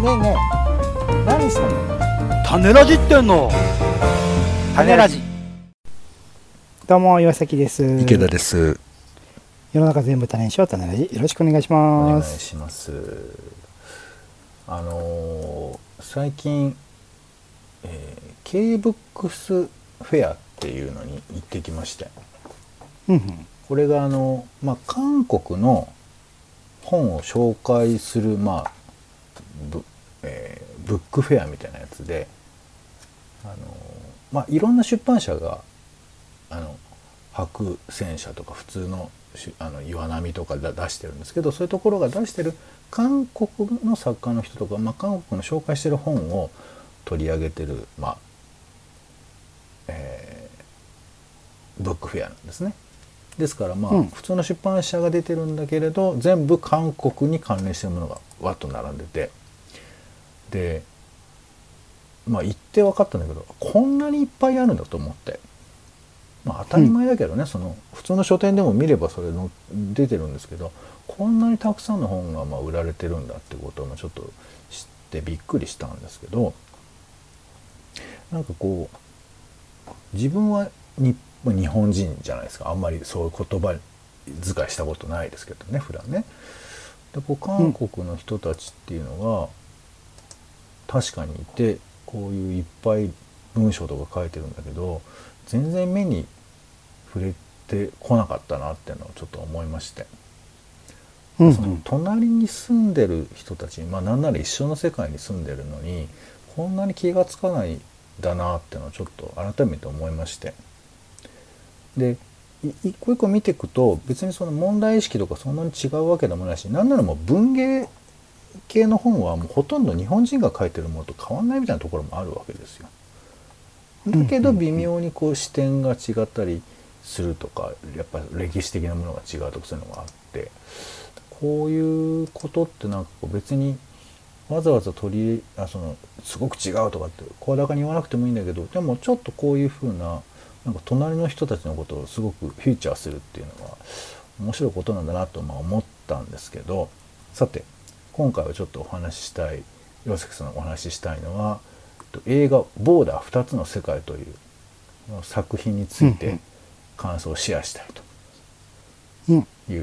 えねえ、何してんの？ 種ラジってんの。種ラジ。 どうも岩崎です。 池田です。 世の中全部種にしよう。種ラジよろしくお願いしお願います。 します。最近、K ブックスフェアっていうのに行ってきまして、これが韓国の本を紹介する、ブックフェアみたいなやつで、いろんな出版社が白泉社とか普通の岩波とか出してるんですけど、そういうところが出してる韓国の作家の人とか、韓国の紹介してる本を取り上げてる、ブックフェアなんですね。ですから普通の出版社が出てるんだけれど、全部韓国に関連してるものがわっと並んでて、で行って分かったんだけど、こんなにいっぱいあるんだと思って。当たり前だけどね、その普通の書店でも見ればそれの出てるんですけど、こんなにたくさんの本が売られてるんだってこともちょっと知ってびっくりしたんですけど、なんかこう自分は日本人じゃないですか。あんまりそういう言葉遣いしたことないですけどね、普段ね。で韓国の人たちっていうのが確かにいて、こういういっぱい文章とか書いてるんだけど、全然目に触れてこなかったなっていうのをちょっと思いまして、その隣に住んでる人たち、なんなら一緒の世界に住んでるのにこんなに気がつかないんだなっていうのをちょっと改めて思いまして、で一個一個見ていくと別にその問題意識とかそんなに違うわけでもないし、なんならもう文芸系の本はもうほとんど日本人が書いてるものと変わんないみたいなところもあるわけですよ。だけど微妙にこう視点が違ったりするとか、やっぱ歴史的なものが違うとかそういうのがあって、こういうことってなんかこう別にわざわざすごく違うとかって声高に言わなくてもいいんだけど、でもちょっとこういうふうな、なんか隣の人たちのことをすごくフィーチャーするっていうのは面白いことなんだなと思ったんですけど、さて今回はちょっとお話ししたい、岩崎さんのお話ししたいのは映画「ボーダー2つの世界」という作品について感想をシェアしたいという、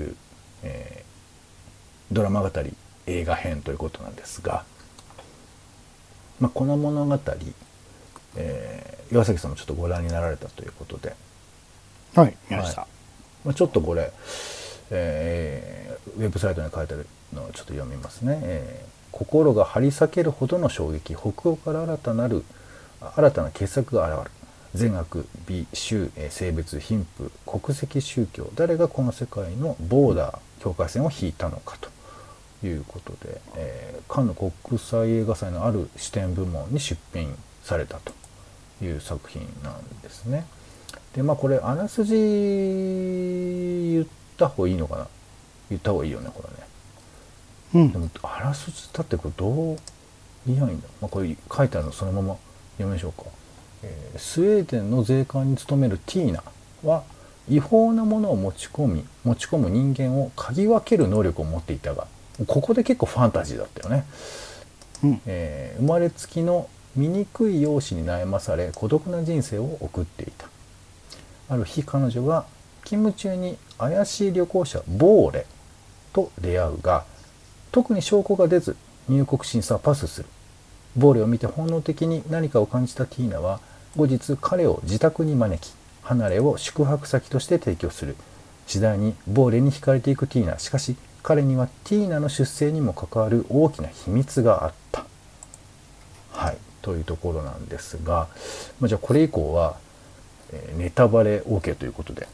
ドラマ語り映画編ということなんですが、この物語、岩崎さんもちょっとご覧になられたということで、 はい見ました。 ちょっとこれ、ウェブサイトに書いてあるのをちょっと読みますね。心が張り裂けるほどの衝撃、北欧から新たな傑作が現れる。善悪美醜性別貧富国籍宗教、誰がこの世界のボーダー境界線を引いたのかということで、カンヌ国際映画祭のある視点部門に出品されたという作品なんですね。でこれあらすじ言った方がいいのかな。言った方がいいよねこれね。でもあらすじだってこれどう言えばいいんだ。これ書いてあるのそのまま読みましょうか。スウェーデンの税関に勤めるティーナは違法なものを持ち込む人間を嗅ぎ分ける能力を持っていたが、ここで結構ファンタジーだったよね。生まれつきの醜い容姿に悩まされ孤独な人生を送っていた。ある日彼女は勤務中に怪しい旅行者ボーレと出会うが、特に証拠が出ず入国審査はパスする。ボーレを見て本能的に何かを感じたティーナは後日彼を自宅に招き、離れを宿泊先として提供する。次第にボーレに惹かれていくティーナ。しかし彼にはティーナの出生にも関わる大きな秘密があった。はい、というところなんですが、じゃあこれ以降は、ネタバレ OK ということで、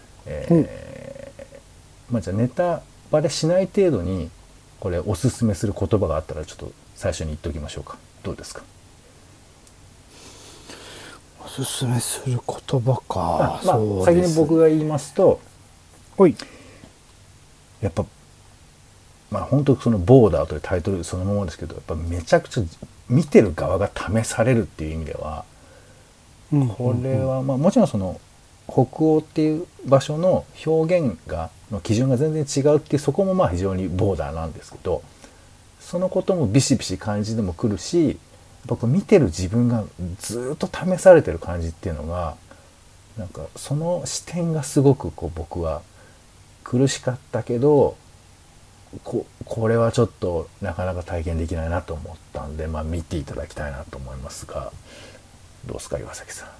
じゃあネタバレしない程度にこれおすすめする言葉があったらちょっと最初に言っておきましょうか。どうですか。 おすすめする言葉か。 先に僕が言いますと、やっぱ本当にそのボーダーというタイトルそのままですけど、やっぱめちゃくちゃ見てる側が試されるっていう意味では、これはもちろんその北欧っていう場所の表現の基準が全然違うっていう、そこも非常にボーダーなんですけど、 そのこともビシビシ感じでもくるし、僕見てる自分がずっと試されてる感じっていうのがなんかその視点がすごくこう僕は苦しかったけどこれはちょっとなかなか体験できないなと思ったんで、まあ、見ていただきたいなと思いますが、どうですか岩崎さん。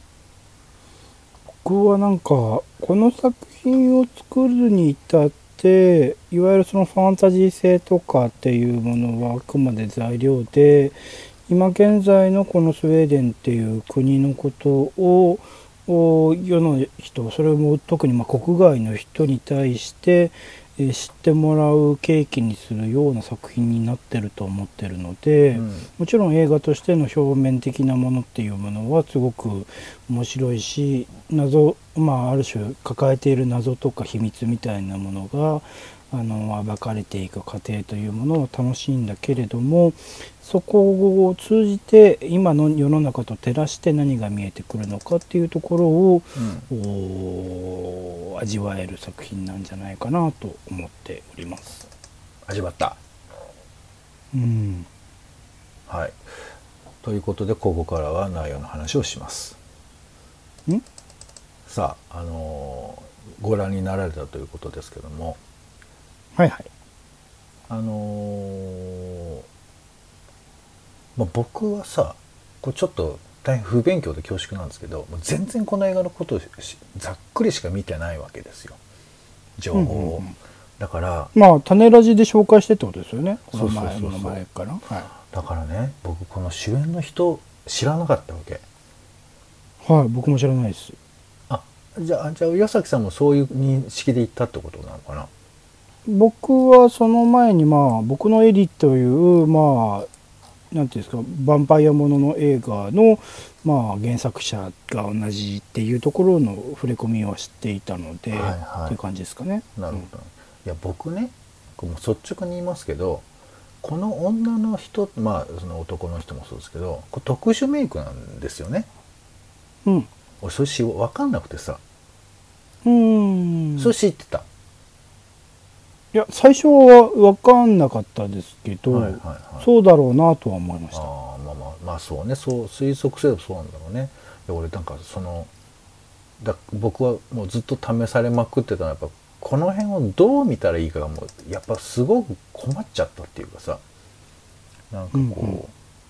僕はなんかこの作品を作るに至っていわゆるそのファンタジー性とかっていうものはあくまで材料で、今現在のこのスウェーデンっていう国のことを世の人、それも特に国外の人に対して知ってもらう契機にするような作品になってると思ってるので、もちろん映画としての表面的なものっていうものはすごく面白いし、謎、ある種抱えている謎とか秘密みたいなものが暴かれていく過程というものを楽しいんだけれども、そこを通じて今の世の中と照らして何が見えてくるのかっていうところを、味わえる作品なんじゃないかなと思っております。 味わった。はい。ということでここからは内容の話をします。さあ、ご覧になられたということですけども、 はいはい。 僕はさ、これちょっと大変不勉強で恐縮なんですけど、もう全然この映画のことをざっくりしか見てないわけですよ、情報を。だから種ラジで紹介してってことですよね。 そう前から、 だからね、僕この主演の人知らなかったわけ。 はい、僕も知らないです。 じゃあ岩崎さんもそういう認識で行ったってことなのかな。 僕はその前に僕のエリというなんていうんですか、ヴァンパイアものの映画の原作者が同じっていうところの触れ込みは知っていたので、っていう感じですかね。 なるほど。いや僕ね、もう率直に言いますけど、この女の人、その男の人もそうですけど、これ特殊メイクなんですよね。俺それ分かんなくてさ。それ知ってた？ いや、最初は分かんなかったですけど、そうだろうなとは思いました。 そうね、そう推測すればそうなんだろうね。俺なんか僕はもうずっと試されまくってたのはやっぱこの辺をどう見たらいいかがもうやっぱすごく困っちゃったっていうかさ、なんかこ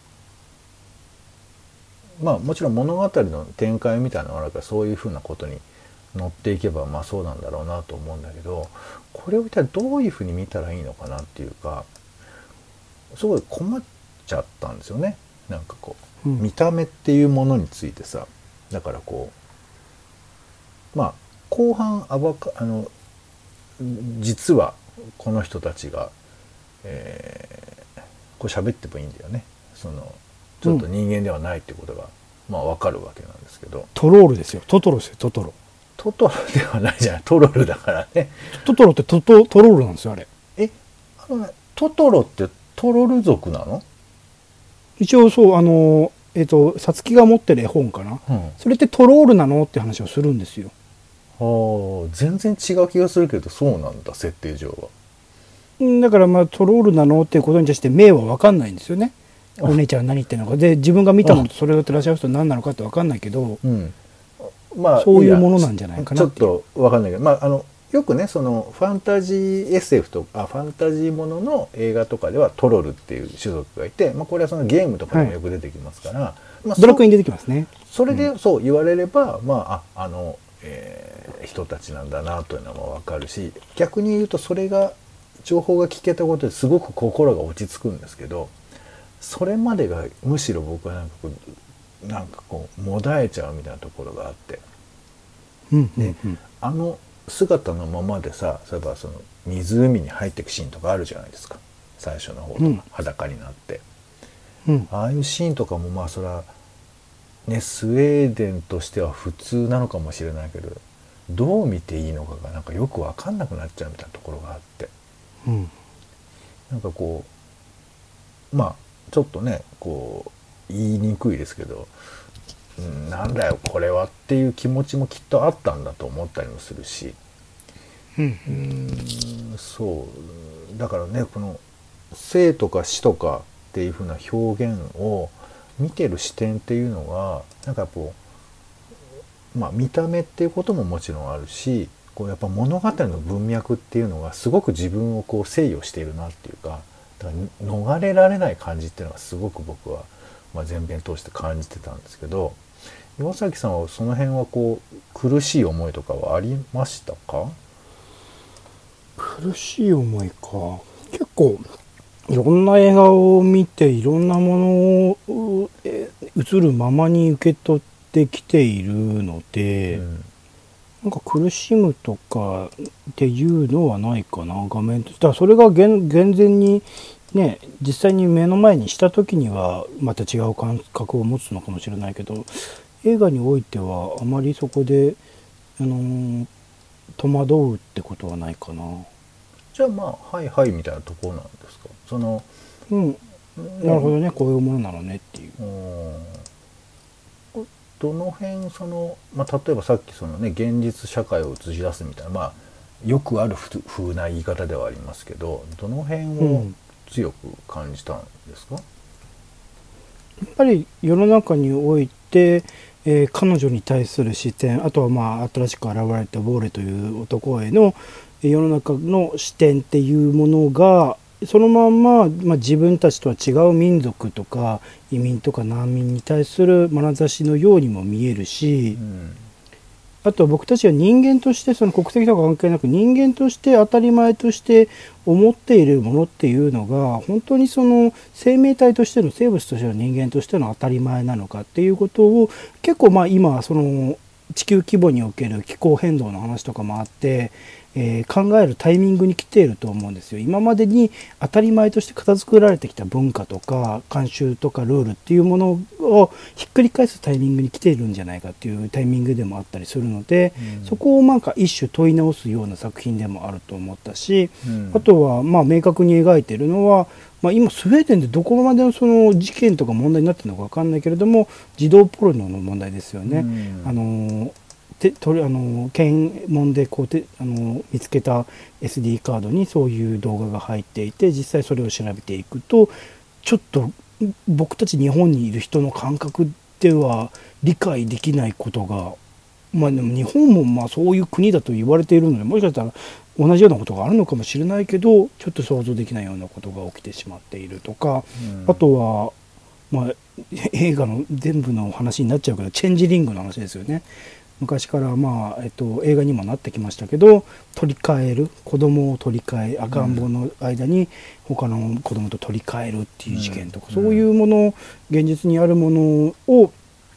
う、もちろん物語の展開みたいなのがあるからそういうふうなことに乗っていけばそうなんだろうなと思うんだけど、これを一体どういうふうに見たらいいのかなっていうか、すごい困っちゃったんですよね。なんかこう、見た目っていうものについてさ、だからこう後半実はこの人たちが、こう喋ってもいいんだよね。ちょっと人間ではないっていうことが分かるわけなんですけど。 トロールですよ。トトロですよ。トトロ。 トトロではないじゃん。トロールだからね。 トトロってトロールなんですよ、あれ。 トトロってトロール族なの？ 一応そう、さつきが持ってる絵本かな、それってトロールなのって話をするんですよ。 全然違う気がするけど、そうなんだ、設定上は。だからトロールなのっていうことに対して目は分かんないんですよね。お姉ちゃんは何言ってるのかで、自分が見たものとそれを照らし合わせると何なのかって分かんないけど、そういうものなんじゃないかなっていう。 ちょっと分かんないけど、よくね、そのファンタジー SF とかファンタジーものの映画とかではトロルっていう種族がいて、これはそのゲームとかでもよく出てきますから、 ドラクエに出てきますね。 それでそう言われれば、人たちなんだなというのも分かるし、逆に言うとそれが情報が聞けたことですごく心が落ち着くんですけど、それまでがむしろ僕はなんかこうもだえちゃうみたいなところがあって、で姿のままでさ、例えばその湖に入っていくシーンとかあるじゃないですか、最初の方とか、裸になって、ああいうシーンとかもそれはね、スウェーデンとしては普通なのかもしれないけど、どう見ていいのかがなんかよく分かんなくなっちゃうみたいなところがあって、なんかこうちょっとね、こう言いにくいですけど、なんだよこれはっていう気持ちもきっとあったんだと思ったりもするし、そうだからね、この生とか死とかっていう風な表現を見てる視点っていうのがなんかこう、まあ、見た目っていうことももちろんあるし、こうやっぱ物語の文脈っていうのがすごく自分をこう制御しているなっていうか、だから逃れられない感じっていうのがすごく僕は、まあ、前編通して感じてたんですけど、岩崎さんはその辺はこう苦しい思いとかはありましたか？ 苦しい思いか。結構いろんな映画を見ていろんなものを映るままに受け取ってきているので、なんか苦しむとかっていうのはないかな、画面として。だからそれが厳然にね、実際に目の前にした時にはまた違う感覚を持つのかもしれないけど、映画においてはあまりそこで、戸惑うってことはないかな。 じゃあまあはいはいみたいなところなんですか？そのなるほどね、こういうものなのねっていう。 どの辺その、まあ、例えばさっきそのね現実社会を映し出すみたいな、まあよくある風な言い方ではありますけど、どの辺を強く感じたんですか？ やっぱり世の中において、彼女に対する視点、あとはまあ新しく現れたボーレという男への世の中の視点っていうものがそのまんま、自分たちとは違う民族とか移民とか難民に対する眼差しのようにも見えるし、あとは僕たちは人間としてその国籍とか関係なく人間として当たり前として思っているものっていうのが本当にその生命体としての生物としての人間としての当たり前なのかっていうことを結構今その地球規模における気候変動の話とかもあって、考えるタイミングに来ていると思うんですよ。今までに当たり前として片付けられてきた文化とか慣習とかルールっていうものをひっくり返すタイミングに来ているんじゃないかっていうタイミングでもあったりするので、そこをなんか一種問い直すような作品でもあると思ったし、あとは明確に描いているのは、今スウェーデンでどこまでのその事件とか問題になっているのか分かんないけれども、児童ポルノの問題ですよね。検問で見つけた SD カードにそういう動画が入っていて、実際それを調べていくとちょっと僕たち日本にいる人の感覚では理解できないことが、でも日本もそういう国だと言われているので、もしかしたら同じようなことがあるのかもしれないけど、ちょっと想像できないようなことが起きてしまっているとか、あとは映画の全部の話になっちゃうけどチェンジリングの話ですよね。昔から映画にもなってきましたけど、取り替える子供を取り替え、赤ん坊の間に他の子供と取り替えるっていう事件とか、そういうもの、現実にあるものを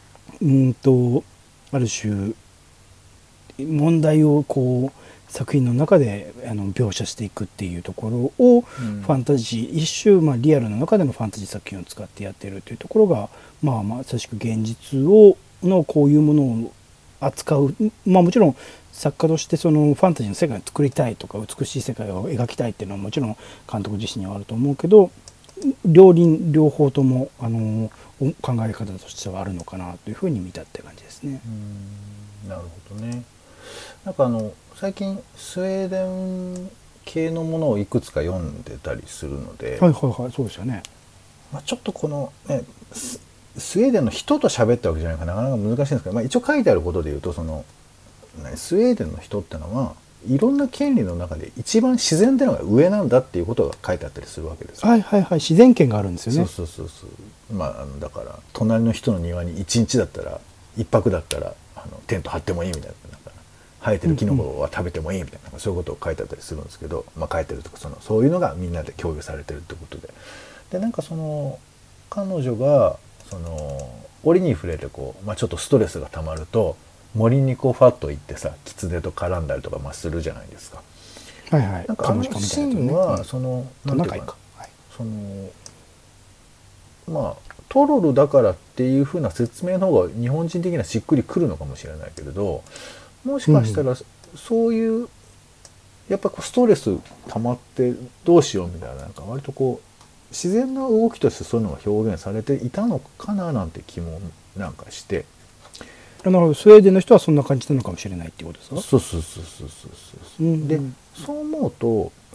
ある種問題を作品の中で描写していくっていうところを、ファンタジー一種、リアルの中でのファンタジー作品を使ってやっているというところが、まさしく現実のこういうものを扱う、もちろん作家としてそのファンタジーの世界を作りたいとか美しい世界を描きたいっていうのはもちろん監督自身にはあると思うけど、両方とも考え方としてはあるのかなというふうに見たって感じですね。 なるほどね。なんか最近スウェーデン系のものをいくつか読んでたりするので、 そうですよね。 ちょっとこのねスウェーデンの人と喋ったわけじゃないからなかなか難しいんですけど、一応書いてあることで言うと、そのスウェーデンの人ってのはいろんな権利の中で一番自然ってのが上なんだっていうことが書いてあったりするわけですよ。 自然権があるんですよね。 そうだから隣の人の庭に1日だったら1泊だったらテント張ってもいいみたいな、生えてるキノコは食べてもいいみたいな、そういうことを書いてあったりするんですけど、書いてるとかそういうのがみんなで共有されてるってことで、なんかその彼女が折に触れてちょっとストレスがたまると森にファッと行ってさ、キツネと絡んだりとかするじゃないですか。なんかシーンはなんていうかな、トロルだからっていう風な説明の方が日本人的にはしっくりくるのかもしれないけれど、もしかしたらそういうやっぱストレス溜まってどうしようみたいな、割と自然な動きとしてそういうのが表現されていたのかななんて気もなんかして。 なるほど、スウェーデンの人はそんな感じなのかもしれないっていうことですか。 そう。で、そう思うと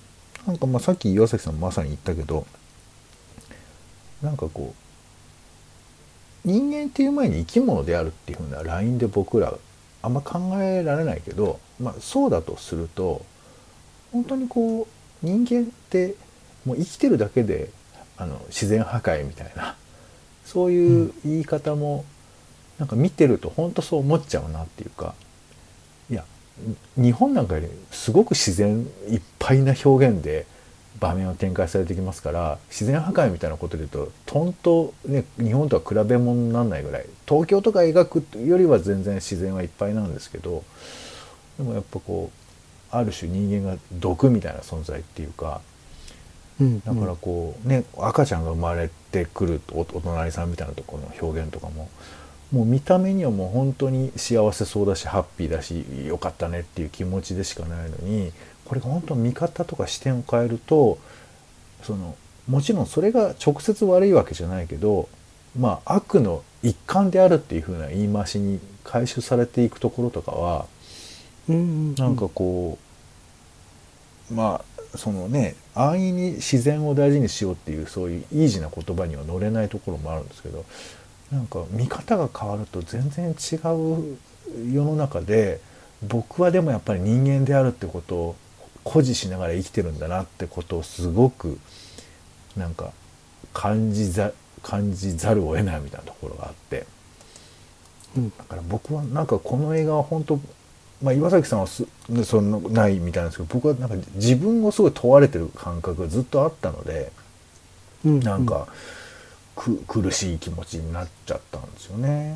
なんかまあさっき岩崎さんもまさに言ったけど、なんかこう人間っていう前に生き物であるっていう風なラインで僕らあんま考えられないけど、まあそうだとすると本当にこう人間ってもう生きてるだけで自然破壊みたいな、そういう言い方もなんか見てると本当そう思っちゃうなっていうか、いや日本なんかよりすごく自然いっぱいな表現で場面を展開されてきますから、自然破壊みたいなことで言うととんと、ね、日本とは比べ物にならないぐらい、東京とか描くよりは全然自然はいっぱいなんですけど、でもやっぱこうある種人間が毒みたいな存在っていうか、だからこうね、赤ちゃんが生まれてくるお隣さんみたいなところの表現とかも、もう見た目にはもう本当に幸せそうだしハッピーだしよかったねっていう気持ちでしかないのに、これが本当見方とか視点を変えると、もちろんそれが直接悪いわけじゃないけど、まあ悪の一環であるっていう風な言い回しに回収されていくところとかは、なんかこうまあ安易に自然を大事にしようっていうそういうイージーな言葉には乗れないところもあるんですけど、なんか見方が変わると全然違う世の中で、僕はでもやっぱり人間であるってことを誇示しながら生きてるんだなってことをすごくなんか感じざるを得ないみたいなところがあって、だから僕はなんかこの映画は本当、まあ、岩崎さんはそんなないみたいなんですけど、僕はなんか自分をすごい問われてる感覚がずっとあったので、なんか苦しい気持ちになっちゃったんですよね。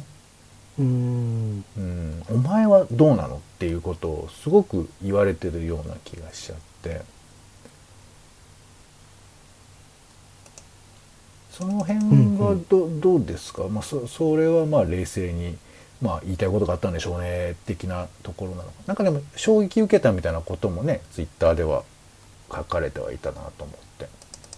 お前はどうなのっていうことをすごく言われてるような気がしちゃって、その辺はどうですか。まあ、それはまあ冷静に、まあ、言いたいことがあったんでしょうね的なところなのか。なんかでも衝撃受けたみたいなこともねツイッターでは書かれてはいたなと思って。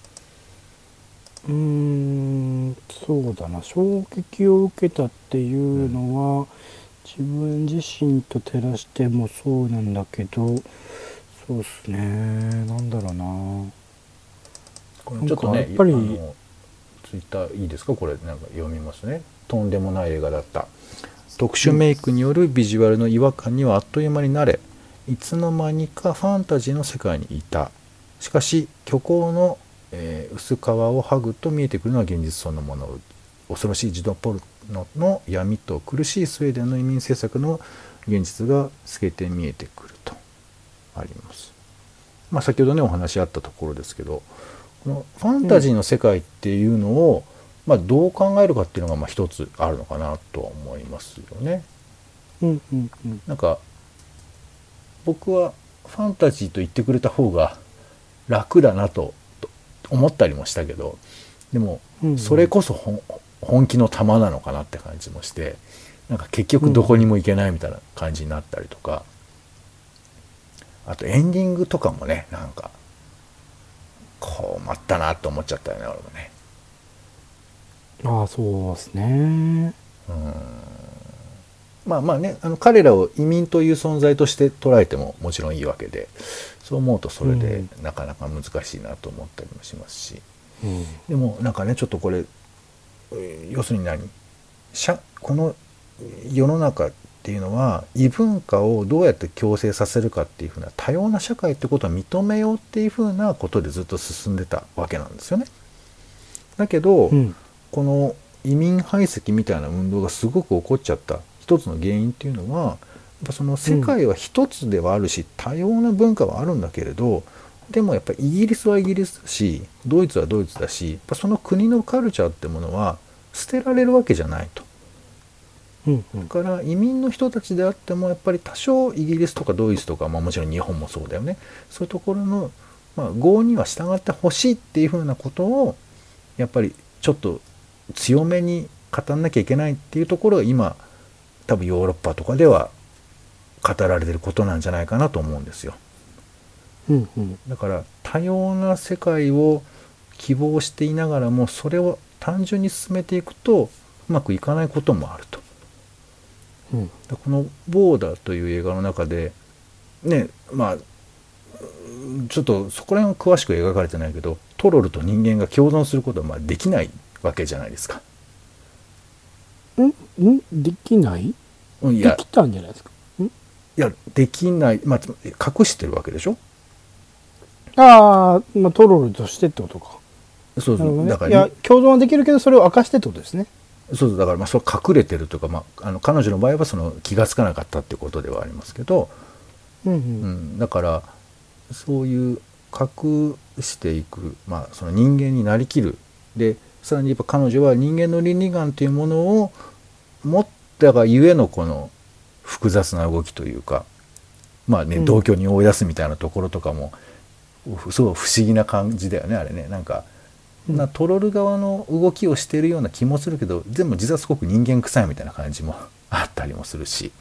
そうだな、衝撃を受けたっていうのは、自分自身と照らしてもそうなんだけど、そうっすね、なんだろうな、 これちょっとね、やっぱりツイッターいいですか、これなんか読みますね。とんでもない映画だった。特殊メイクによるビジュアルの違和感にはあっという間に慣れ、いつの間にかファンタジーの世界にいた。しかし虚構の薄皮を剥ぐと見えてくるのは現実そのもの。恐ろしい児童ポルノの闇と苦しいスウェーデンの移民政策の現実が透けて見えてくるとあります。まあ、先ほどねお話あったところですけど、このファンタジーの世界っていうのを、まあ、どう考えるかっていうのがまあ一つあるのかなとは思いますよね。なんか僕はファンタジーと言ってくれた方が楽だなと思ったりもしたけど、でもそれこそ本気の玉なのかなって感じもして、なんか結局どこにも行けないみたいな感じになったりとか、あとエンディングとかもね、なんか困ったなと思っちゃったよね、俺もね。 ああ、そうですね。 まあまあね、彼らを移民という存在として捉えてももちろんいいわけで、そう思うとそれでなかなか難しいなと思ったりもしますし、でもなんかね、ちょっとこれ要するにこの世の中っていうのは異文化をどうやって共生させるかっていうふうな多様な社会ってことは認めようっていうふうなことでずっと進んでたわけなんですよね。だけど、この移民排斥みたいな運動がすごく起こっちゃった一つの原因っていうのは、やっぱその世界は一つではあるし、多様な文化はあるんだけれど、でもやっぱりイギリスはイギリスだし、ドイツはドイツだし、やっぱその国のカルチャーってものは捨てられるわけじゃないと。だから移民の人たちであってもやっぱり多少イギリスとかドイツとか、まあ、もちろん日本もそうだよね、そういうところの、まあ、業には従ってほしいっていうふうなことをやっぱりちょっと強めに語んなきゃいけないっていうところが今多分ヨーロッパとかでは語られてることなんじゃないかなと思うんですよ。だから多様な世界を希望していながらもそれを単純に進めていくとうまくいかないこともあると。この「ボーダー」という映画の中でね、まあちょっとそこら辺は詳しく描かれてないけど、トロルと人間が共存することはまあできないわけじゃないですか。 できない？ いやできたんじゃないですか。 いやできない、まあ、隠してるわけでしょ。 ああ、まあトロルとしてってことか。 そうそう、 なるほどね。 だからいや共存はできるけどそれを明かしてってことですね。 そうだからまあそれ隠れてるというか、まあ、彼女の場合はその気がつかなかったっていうことではありますけど、だからそういう隠していく、まあ、その人間になりきる。でさらにやっぱ彼女は人間の倫理観というものを持ったがゆえのこの複雑な動きというか、まあね、同居に追い出すみたいなところとかもすごい不思議な感じだよね、あれね。なんかトロル側の動きをしているような気もするけど、でも実はすごく人間臭いみたいな感じもあったりもするし、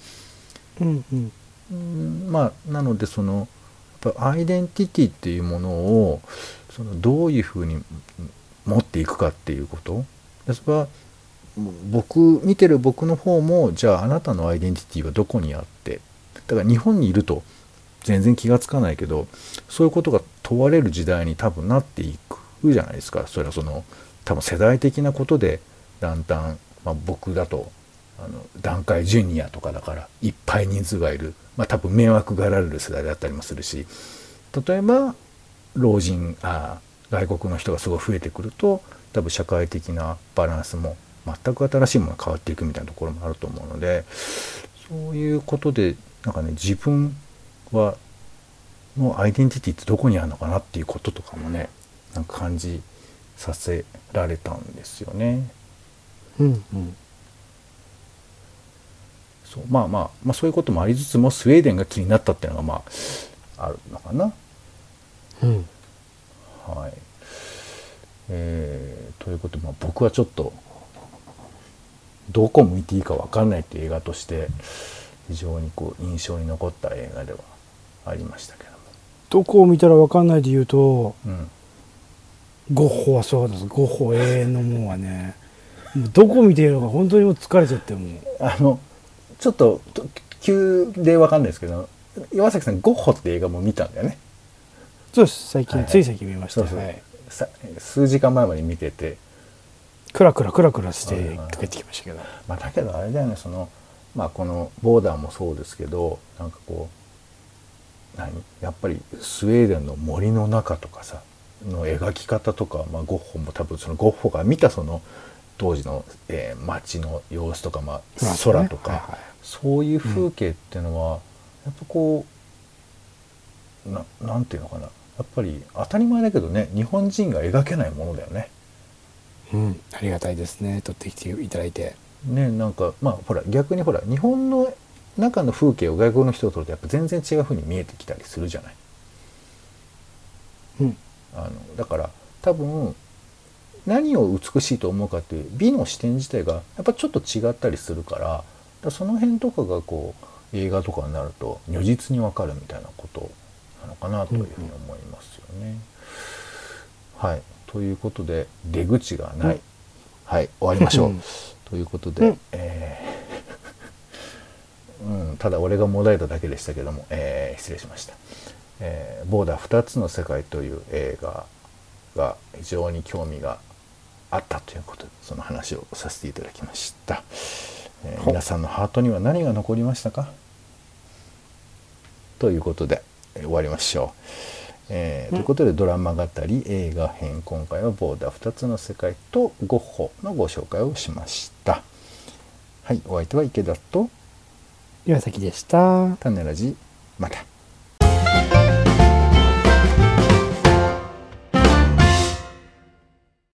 まあなのでそのやっぱアイデンティティっていうものをそのどういうふうに持っていくかっていうこと、それは見てる僕の方も、じゃああなたのアイデンティティはどこにあって、だから日本にいると全然気がつかないけど、そういうことが問われる時代に多分なっていくじゃないですか。それはその多分世代的なことでだんだん、まあ、僕だと団塊ジュニアとかだからいっぱい人数がいる、まあ、多分迷惑がられる世代だったりもするし、例えば外国の人がすごい増えてくると多分社会的なバランスも全く新しいものが変わっていくみたいなところもあると思うので、そういうことでなんかね、自分のアイデンティティってどこにあるのかなっていうこととかもね、なんか感じさせられたんですよね。そう、まあそういうこともありつつもスウェーデンが気になったっていうのがまああるのかな。はい。ということで、まあ、僕はちょっとどこ向いていいか分かんないっていう映画として非常にこう印象に残った映画ではありましたけども。 どこを見たら分かんないで言うと、ゴッホはそうです。ゴッホ永遠のもんはね、もうどこ見ているのか本当にもう疲れちゃってもう。 ちょっと急で分かんないですけど、岩崎さんゴッホって映画も見たんだよね。 そうです。つい最近見ました。 数時間前まで見ててクラクラして帰ってきましたけど、 まあ、だけどあれだよね、そのまあこのボーダーもそうですけど、なんかこうやっぱりスウェーデンの森の中とかさの描き方とか、まあ、ゴッホも多分そのゴッホが見たその当時の、街の様子とか、まあ、空とか、そういう風景っていうのは、やっぱこうなんていうのかな、やっぱり当たり前だけどね、日本人が描けないものだよね。 ありがたいですね、撮ってきていただいてね。なんかまあほら逆にほら日本の中の風景を外国の人が撮るとやっぱ全然違う風に見えてきたりするじゃない。だから多分何を美しいと思うかっていう美の視点自体がやっぱちょっと違ったりするから、その辺とかがこう映画とかになると如実に分かるみたいなことなのかなというふうに思いますよね。はい、ということで出口がない、はい、終わりましょうということで、ただ俺がもだえただけでしたけども、失礼しました。ボーダー2つの世界という映画が非常に興味があったということで、その話をさせていただきました。皆さんのハートには何が残りましたかということで、終わりましょう。ということでドラマ語り映画編、今回はボーダー2つの世界とゴッホのご紹介をしました。はい、お相手は池田と岩崎でした。 種ラジ、また。